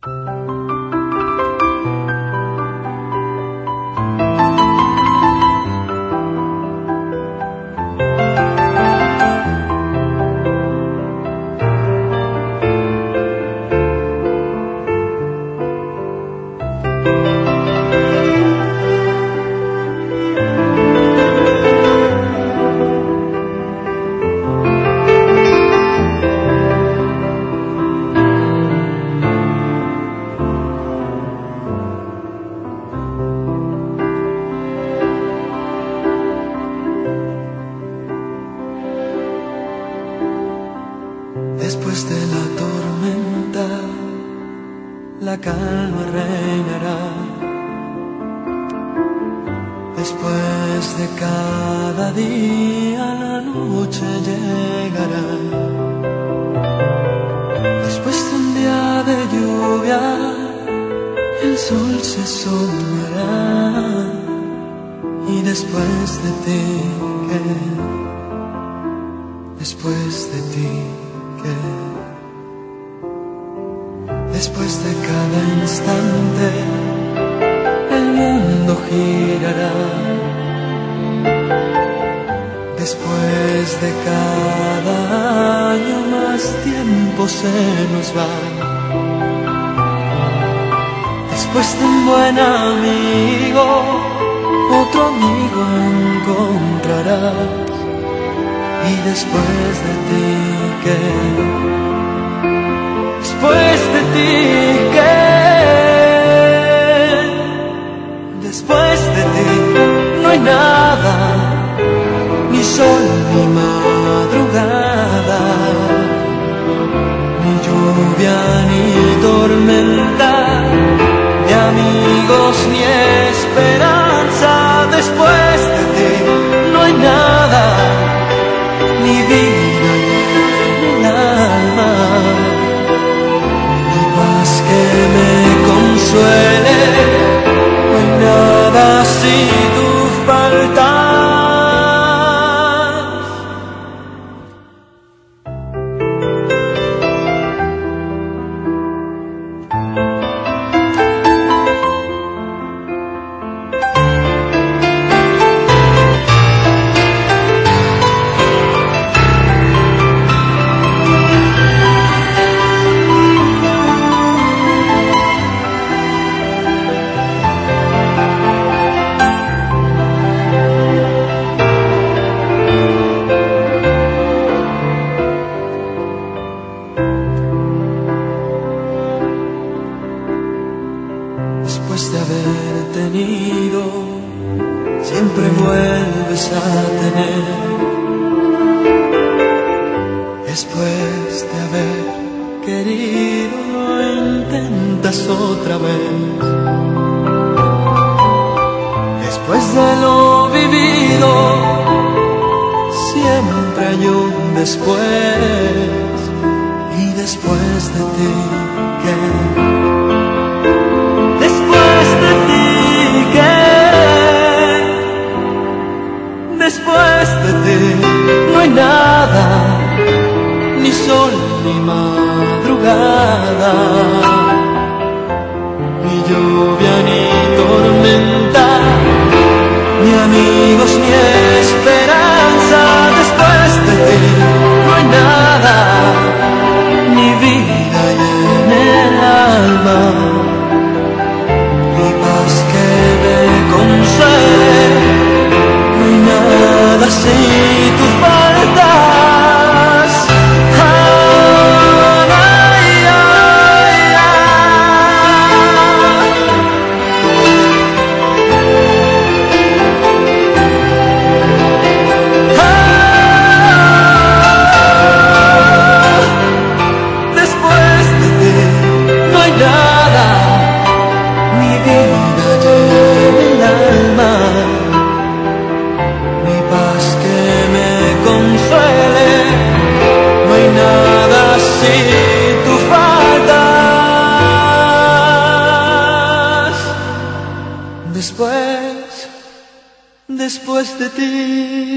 Después de la tormenta, la calma reinará. Después de cada día, la noche llegará. Después de un día de lluvia, el sol se asomará. Y después de ti, ¿qué? Después de ti, ¿qué? Después de cada instante, el mundo girará. Después de cada año, más tiempo se nos va. Después de un buen amigo, otro amigo encontrarás. Y después de ti, ¿qué? Después de ti, ¿qué? Después de ti no hay nada, ni sol ni madrugada, ni lluvia ni tormenta, ni amigos ni esperanza. Después de ti no hay nada, ni vida en el alma, ni paz que me consuele, no hay nada si tú faltas. Después de haber tenido, siempre vuelves a tener. Después de haber querido, lo intentas otra vez. Después de lo vivido, siempre hay un después. Y después de ti, ¿qué? Después de ti no hay nada, ni sol ni madrugada, ni lluvia ni tormenta, ni amigos ni esperanza. Después de ti no hay nada, ni vida en el alma, ni paz que me consuele. Nada si tú faltas. Ay, ay, ay, después de ti no hay nada, ni vida en el alma, consuele, no hay nada si tú faltas. Después de ti.